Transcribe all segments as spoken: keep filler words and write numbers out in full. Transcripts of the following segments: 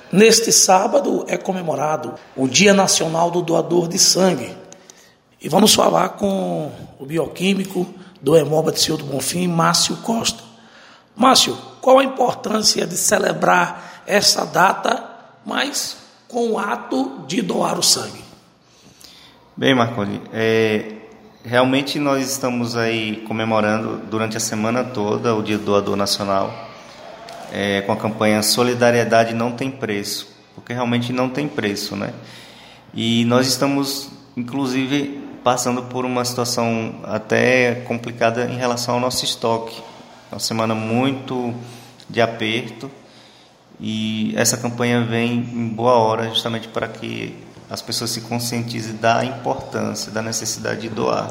Neste sábado é comemorado o Dia Nacional do Doador de Sangue. E vamos falar com o bioquímico do Hemoba de Senhor do Bonfim, Márcio Costa. Márcio, qual a importância de celebrar essa data, mas com o ato de doar o sangue? Bem, Marconi, é, realmente nós estamos aí comemorando durante a semana toda o Dia do Doador Nacional, é, com a campanha Solidariedade Não Tem Preço, porque realmente não tem preço, né? E nós estamos, inclusive, passando por uma situação até complicada em relação ao nosso estoque. É uma semana muito de aperto e essa campanha vem em boa hora justamente para que as pessoas se conscientizem da importância, da necessidade de doar.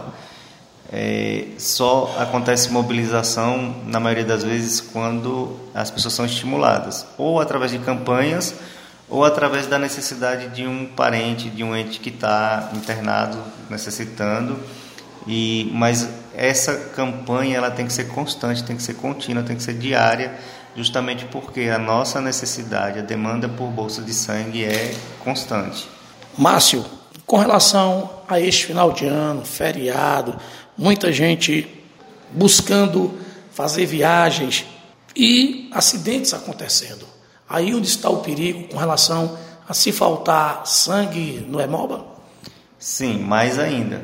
É, só acontece mobilização, na maioria das vezes, quando as pessoas são estimuladas, ou através de campanhas, ou através da necessidade de um parente, de um ente que está internado, necessitando. E, mas essa campanha ela tem que ser constante, tem que ser contínua, tem que ser diária, justamente porque a nossa necessidade, a demanda por bolsa de sangue é constante. Márcio, com relação a este final de ano, feriado, muita gente buscando fazer viagens e acidentes acontecendo. Aí onde está o perigo com relação a se faltar sangue no Hemoba? Sim, mais ainda.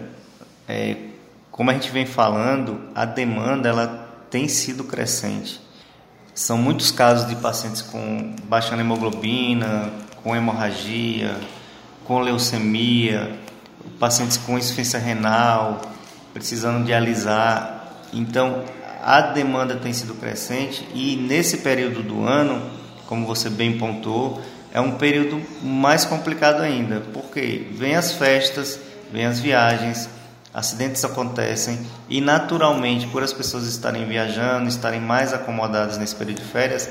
É, como a gente vem falando, a demanda ela tem sido crescente. São muitos casos de pacientes com baixa hemoglobina, com hemorragia, com leucemia, pacientes com insuficiência renal, precisando dialisar. Então, a demanda tem sido crescente e nesse período do ano, como você bem pontuou, é um período mais complicado ainda, porque vem as festas, vem as viagens, acidentes acontecem e naturalmente, por as pessoas estarem viajando, estarem mais acomodadas nesse período de férias,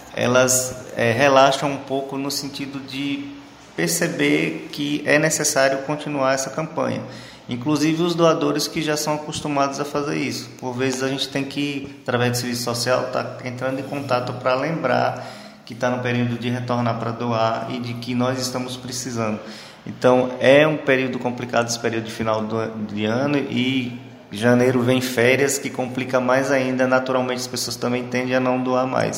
elas é, relaxam um pouco no sentido de perceber que é necessário continuar essa campanha. Inclusive os doadores que já são acostumados a fazer isso. Por vezes a gente tem que, através do serviço social, estar tá entrando em contato para lembrar que está no período de retornar para doar e de que nós estamos precisando. Então é um período complicado esse período de final do, de ano e janeiro vem férias que complica mais ainda, naturalmente as pessoas também tendem a não doar mais.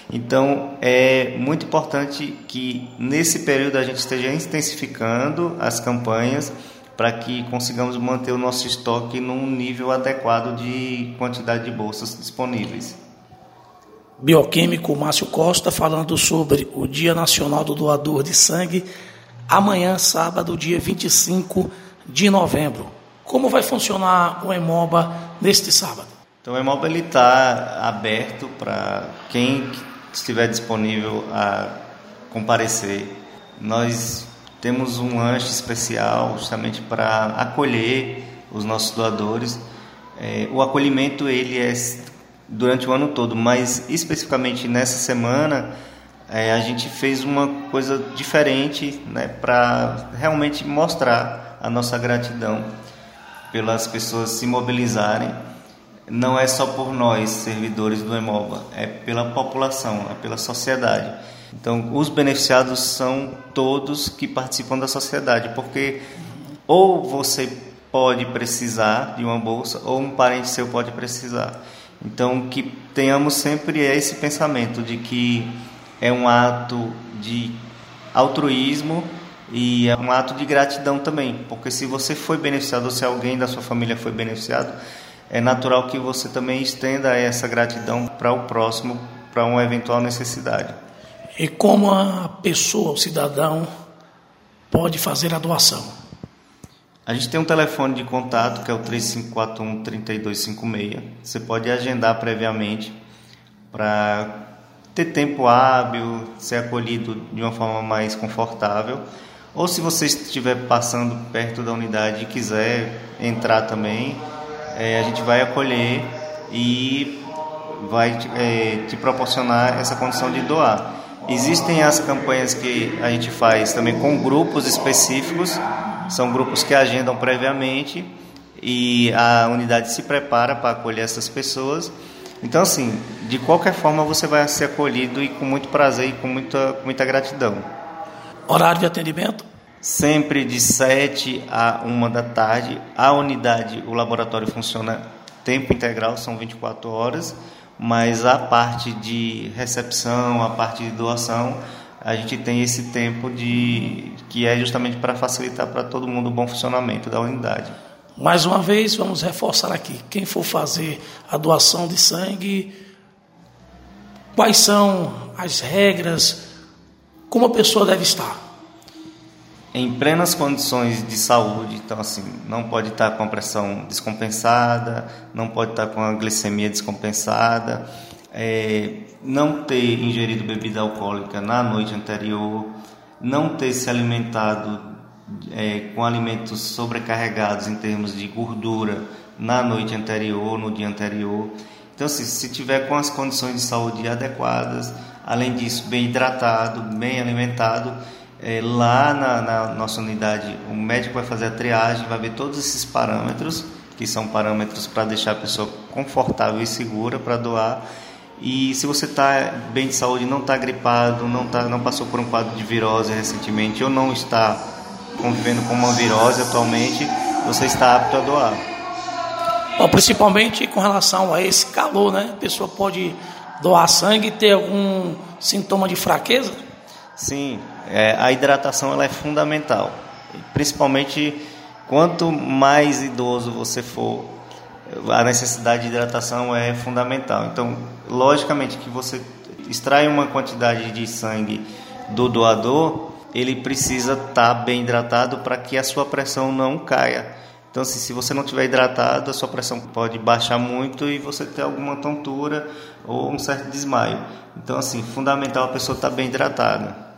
Então é muito importante que nesse período a gente esteja intensificando as campanhas para que consigamos manter o nosso estoque num nível adequado de quantidade de bolsas disponíveis. Bioquímico Márcio Costa falando sobre o Dia Nacional do Doador de Sangue, amanhã, sábado, dia vinte e cinco de novembro. Como vai funcionar o Hemoba neste sábado? Então, o Hemoba está aberto para quem estiver disponível a comparecer. Nós temos um lanche especial justamente para acolher os nossos doadores. É, o acolhimento ele é durante o ano todo, mas especificamente nessa semana é, a gente fez uma coisa diferente, né, para realmente mostrar a nossa gratidão pelas pessoas se mobilizarem. Não é só por nós, servidores do Hemoba, é pela população, é pela sociedade. Então, os beneficiados são todos que participam da sociedade, porque ou você pode precisar de uma bolsa, ou um parente seu pode precisar. Então, que tenhamos sempre esse pensamento de que é um ato de altruísmo e é um ato de gratidão também, porque se você foi beneficiado ou se alguém da sua família foi beneficiado, é natural que você também estenda essa gratidão para o próximo, para uma eventual necessidade. E como a pessoa, o cidadão, pode fazer a doação? A gente tem um telefone de contato que é o três cinco quatro um, três dois cinco seis. Você pode agendar previamente para ter tempo hábil, ser acolhido de uma forma mais confortável. Ou se você estiver passando perto da unidade e quiser entrar também, é, a gente vai acolher e vai é, te proporcionar essa condição de doar. Existem as campanhas que a gente faz também com grupos específicos, são grupos que agendam previamente e a unidade se prepara para acolher essas pessoas. Então, assim, de qualquer forma você vai ser acolhido e com muito prazer e com muita, muita gratidão. Horário de atendimento? Sempre de sete a uma da tarde. A unidade, o laboratório funciona tempo integral, são vinte e quatro horas, mas a parte de recepção, a parte de doação, a gente tem esse tempo de que é justamente para facilitar para todo mundo o bom funcionamento da unidade. Mais uma vez, vamos reforçar aqui, quem for fazer a doação de sangue, quais são as regras, como a pessoa deve estar? Em plenas condições de saúde, então assim, não pode estar com a pressão descompensada, não pode estar com a glicemia descompensada, é, não ter ingerido bebida alcoólica na noite anterior, não ter se alimentado é, com alimentos sobrecarregados em termos de gordura na noite anterior, no dia anterior. Então assim, se tiver com as condições de saúde adequadas, além disso bem hidratado, bem alimentado, É, lá na, na nossa unidade, o médico vai fazer a triagem, vai ver todos esses parâmetros, que são parâmetros para deixar a pessoa confortável e segura para doar. E se você está bem de saúde, não está gripado, não, tá, não passou por um quadro de virose recentemente, ou não está convivendo com uma virose atualmente, você está apto a doar. Bom, principalmente com relação a esse calor, né? A pessoa pode doar sangue e ter algum sintoma de fraqueza? Sim, é, a hidratação ela é fundamental, principalmente quanto mais idoso você for, a necessidade de hidratação é fundamental. Então, logicamente que você extrai uma quantidade de sangue do doador, ele precisa estar bem hidratado para que a sua pressão não caia. Então, assim, se você não estiver hidratado, a sua pressão pode baixar muito e você ter alguma tontura ou um certo desmaio. Então, assim, fundamental a pessoa estar bem hidratada.